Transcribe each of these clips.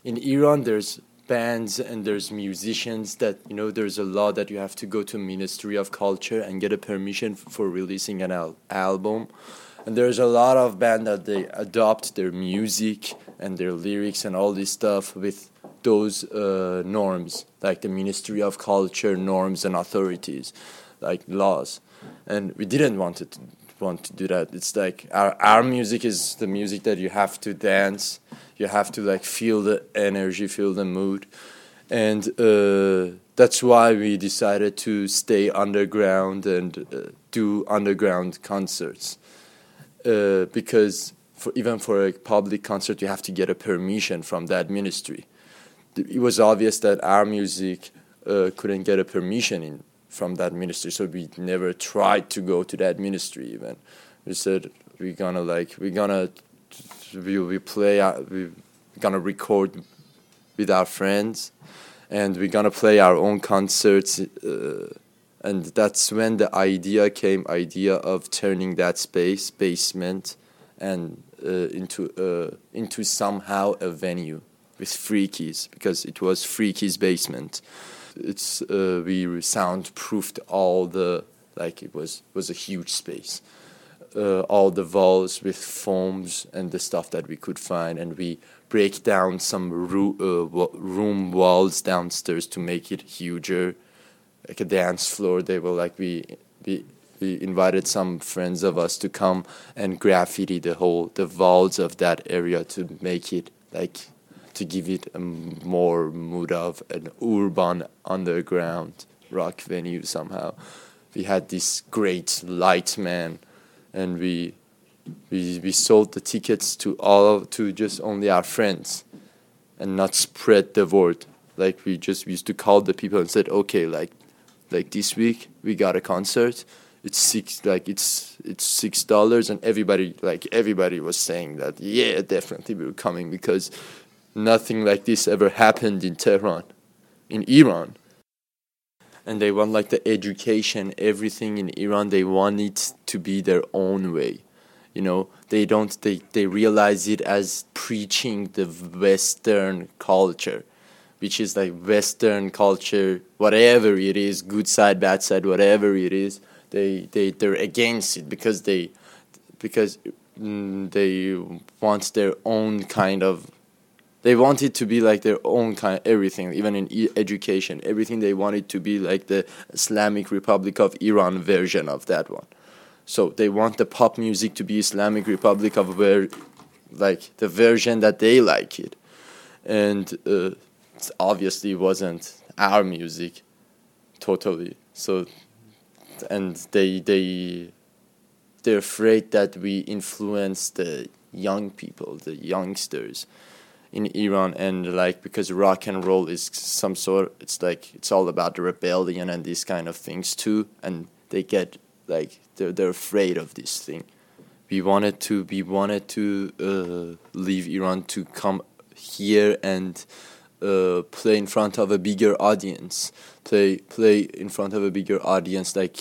in Iran there's bands and there's musicians that there's a law that you have to go to Ministry of Culture and get a permission for releasing an album, and there's a lot of band that they adopt their music and their lyrics and all this stuff with those norms, like the Ministry of Culture norms and authorities, like laws. And we didn't want to do that. It's like our music is the music that you have to dance, you have to like feel the energy, feel the mood, and that's why we decided to stay underground and do underground concerts, because even for a public concert you have to get a permission from that ministry. It was obvious that our music couldn't get a permission from that ministry, so we never tried to go to that ministry. Even we said we're gonna record with our friends, and we're gonna play our own concerts, and that's when the idea of turning that basement and into somehow a venue with Freakies, because it was Freakies' basement. It's we soundproofed all the, like, it was a huge space, all the walls with foams and the stuff that we could find, and we break down some room walls downstairs to make it huger, like a dance floor. They were like we invited some friends of us to come and graffiti the walls of that area to make it like, to give it a more mood of an urban underground rock venue somehow. We had this great light man, and we sold the tickets to just only our friends and not spread the word. Like we used to call the people and said, okay, like this week we got a concert. It's $6, and everybody was saying that, yeah, definitely we were coming, because nothing like this ever happened in Tehran, in Iran. And they want like the education, everything in Iran, they want it to be their own way. They realize it as preaching the Western culture, which is like Western culture, whatever it is, good side, bad side, whatever it is, they're against it because they want their own kind of. They want it to be like their own kind of everything, even in education. Everything they want it to be like the Islamic Republic of Iran version of that one. So they want the pop music to be Islamic Republic of like the version that they like it. And it obviously wasn't our music, totally. So, and they're afraid that we influence the young people, the youngsters in Iran, and like, because rock and roll is some sort, it's all about the rebellion and these kind of things too, and they get like they're afraid of this thing. We wanted to leave Iran to come here and play in front of a bigger audience, play in front of a bigger audience, like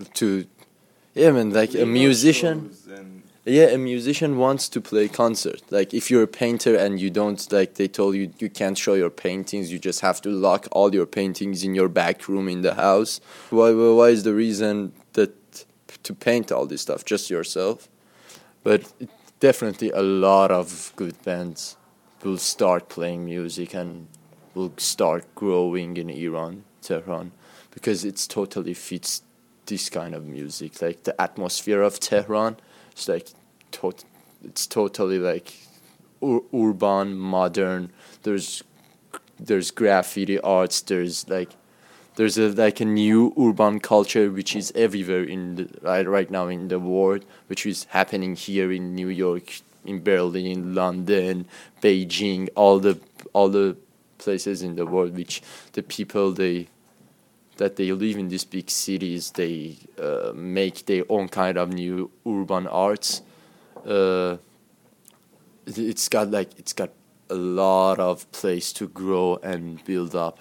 like a musician. Yeah, a musician wants to play concert. Like, if you're a painter and you don't, like, they told you can't show your paintings, you just have to lock all your paintings in your back room in the house. Why is the reason that to paint all this stuff? Just yourself? But definitely a lot of good bands will start playing music and will start growing in Iran, Tehran, because it totally fits this kind of music. Like, the atmosphere of Tehran, it's like it's totally like urban, modern. There's graffiti arts. There's a new urban culture which is everywhere right now in the world, which is happening here in New York, in Berlin, London, Beijing, all the places in the world, which the people that they live in these big cities, they make their own kind of new urban arts. It's got a lot of place to grow and build up.